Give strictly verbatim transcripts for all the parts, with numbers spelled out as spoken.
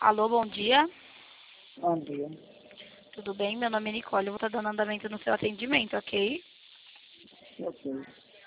Alô, bom dia. Bom dia. Tudo bem? Meu nome é Nicole. Eu vou estar dando andamento no seu atendimento, ok? Ok.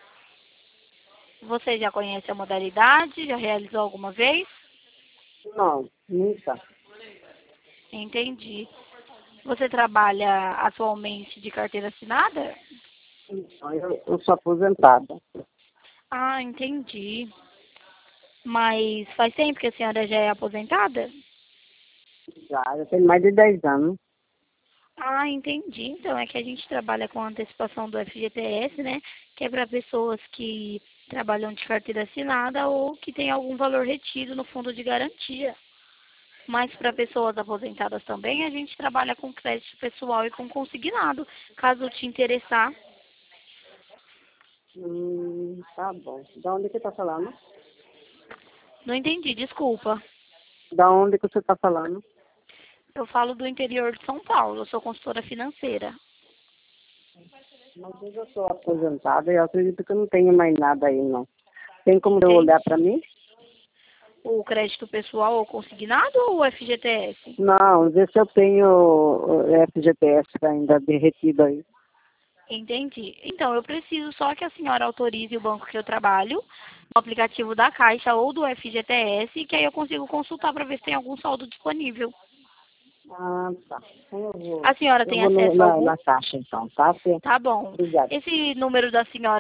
Você já conhece a modalidade? Já realizou alguma vez? Não, nunca. Entendi. Você trabalha atualmente de carteira assinada? Não, Eu, eu sou aposentada. Ah, entendi. Mas faz tempo que a senhora já é aposentada? Já, eu tenho mais de dez anos. Ah, entendi. Então é que a gente trabalha com antecipação do F G T S, né? Que é para pessoas que trabalham de carteira assinada ou que tem algum valor retido no fundo de garantia. Mas para pessoas aposentadas também, a gente trabalha com crédito pessoal e com consignado, caso te interessar. Hum, tá bom. Da onde que tá falando? Não entendi, desculpa. Da onde que você tá falando? Eu falo do interior de São Paulo, eu sou consultora financeira. Mas eu já sou aposentada e eu acredito que eu não tenho mais nada aí, não. Tem como eu olhar pra Entendi. mim? O crédito pessoal ou consignado ou o F G T S? Não, vê se eu tenho o F G T S ainda derretido aí. Entendi. Então, eu preciso só que a senhora autorize o banco que eu trabalho, no aplicativo da Caixa ou do F G T S, que aí eu consigo consultar para ver se tem algum saldo disponível. Ah, tá. Então eu vou, A senhora eu tem vou no- acesso a na, algum? na caixa então, tá? Fê? Tá bom. Obrigada. Esse número da senhora